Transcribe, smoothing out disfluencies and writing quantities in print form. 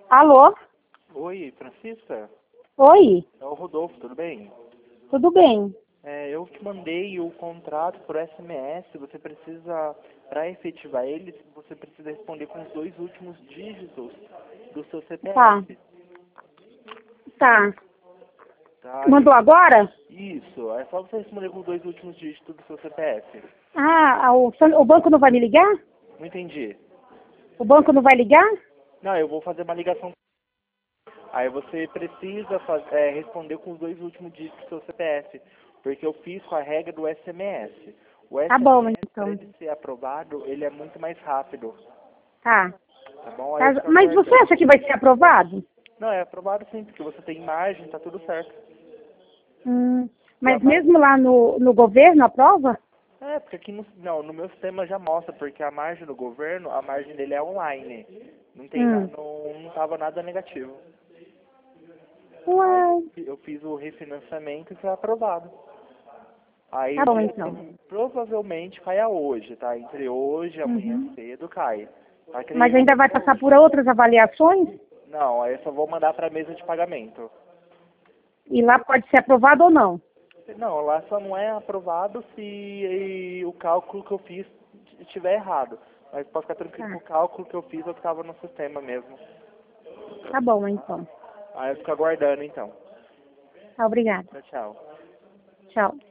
Alô? Oi, Francisca? Oi? É o Rodolfo, tudo bem? Tudo bem? Eu te mandei o contrato por SMS, você precisa, para efetivar ele, você precisa responder com os 2 últimos dígitos do seu Tá. CPF. Tá. Tá? Mandou agora? Isso, é só você responder com os 2 últimos dígitos do seu CPF. Ah, o banco não vai me ligar? Não entendi. O banco não vai ligar? Não, eu vou fazer uma ligação. Aí você precisa responder com os 2 últimos dígitos do seu CPF, porque eu fiz com a regra do SMS. O Tá bom, SMS, para então. ele ser aprovado, ele é muito mais rápido, Tá. tá bom? Aí eu fico Mas você aguardando. acha que vai ser aprovado? Não, é aprovado sim, porque você tem imagem, tá tudo certo. E a Mas mesmo lá no governo aprova? porque aqui no meu sistema já mostra, porque a margem do governo, a margem dele é online. Não tem não tava nada negativo. Aí Uai. eu fiz o refinanciamento e foi aprovado. Aí Tá o bom, dinheiro então. provavelmente caia hoje, tá? Entre hoje e amanhã cedo cai. Mas Acredito ainda vai que passar hoje. por outras avaliações? Não, aí eu só vou mandar para a mesa de pagamento. E lá pode ser aprovado ou não? Não, lá só não é aprovado se o cálculo que eu fiz estiver errado. Mas pode ficar tranquilo que Tá. o cálculo que eu fiz é o que estava no sistema mesmo. Tá bom, então. Aí eu fico aguardando então. Tá, obrigada. Tchau, tchau. Tchau.